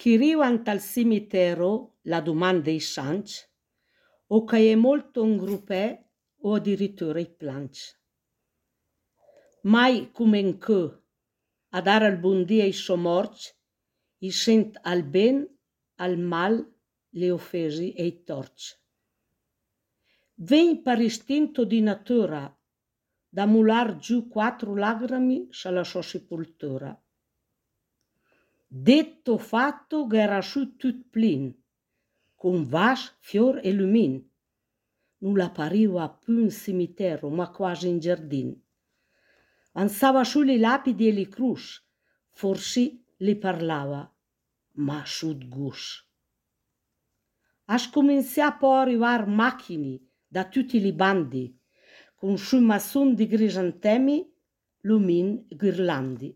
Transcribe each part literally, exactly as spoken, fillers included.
Chi arriva al cimitero la domanda i sanci, o che è molto un gruppè o addirittura i planci. Mai come in che, a dare il buon dia ai somorci, i sent al ben, al mal, le offesi e i torci. Ven per istinto di natura, da mular giù quattro lagrimi sulla sua sepoltura. Detto fatto, era su tut plin, con vas, fior e lumin. Non l'appariva più un cimitero, ma quasi un giardin. Ansava sulle lapidi e le crus, forse le parlava, ma sud gus. Has cominciato poi a arrivare macchine da tutti i bandi, con su masson di grisantemi, lumin ghirlandi.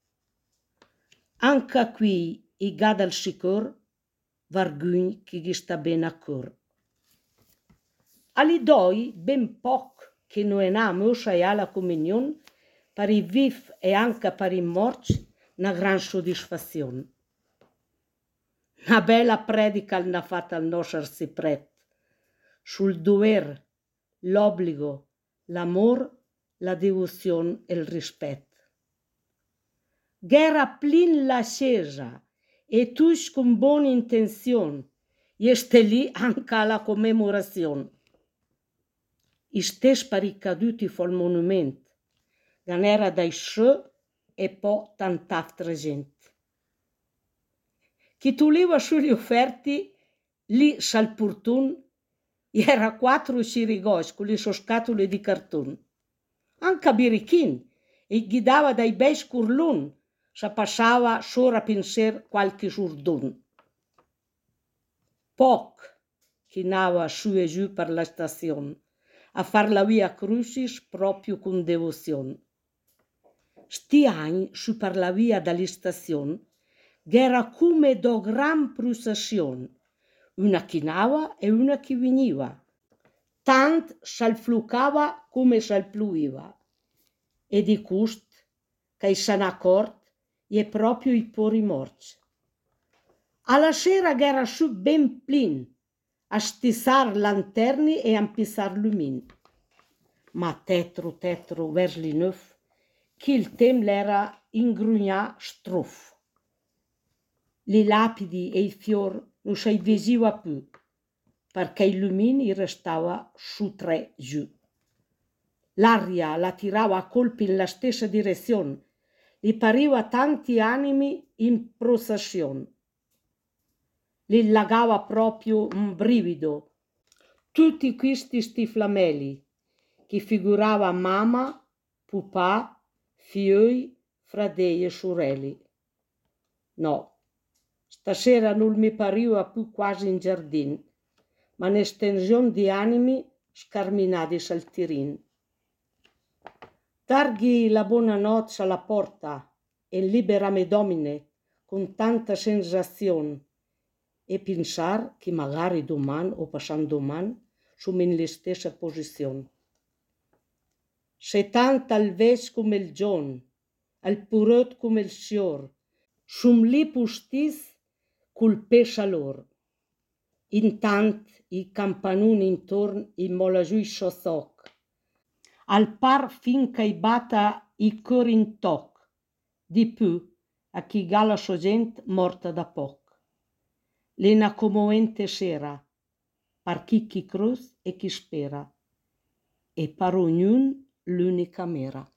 Anche qui i gada al sicur, vargugn che gli sta ben a cor. Ali doi ben poc che noi namo sai alla comunione, per i viv e anche per i morti, una gran soddisfazione. Una bella predica l'ha fatta il nostro arcipret, sul dover, l'obbligo, l'amor, la devozione e il rispetto. Guerra plin la scesa e tutti con buona intenzione, e ste lì anche alla commemorazione. I stessi per i caduti fu il monumento, non era dai suoi e poi tant'altra gente. Chi tuliva sugli offerti, lì sal portun, era quattro cirigos con le sue scatole di cartone. Anche a Birichin, e guidava dai bei scurlun, se passava solo a pensare qualche giordun. Poc chinava su e giù per la stazione, a far la via crucis proprio con devozione. Sti anni su per la via dalla stazione, era come do gran processione, una chinava e una che veniva, tant s'alflucava come s'alpluiva, e di cust, che se n'è accorto, è proprio i pori morti. Alla sera era su ben plin, a stissar lanterni e a impissar lumin. Ma tetro, tetro, vers li neuf, che il tem l'era ingrugnà stroff. Le lapidi e i fior non si vedeva più, perché il lumine restava su tre giù. L'aria la tirava a colpi nella stessa direzione, gli pareva tanti animi in processione. Gli lagava proprio un brivido, tutti questi stiflameli, che figurava mamma, papà, figli, fratelli e sorelle. No. Stasera non mi pariva più quasi in giardin, ma un'estensione di animi scarminati saltirin. Darghi la buonanotte alla porta e liberami domine con tanta sensazione e pensare che magari domani o passando domani sono nella stessa posizione. Se tanto al ves come il giorno, al purot come il sior, sono lì postis col pesce loro. Intant i campanoni intorno i mola giù i sozoc. Al par finché i bata i cor in toc. Di più a chi gala so gente morta da poc. L'ena commovente sera, par chi chi cruz e chi spera. E per ognuno l'unica mera.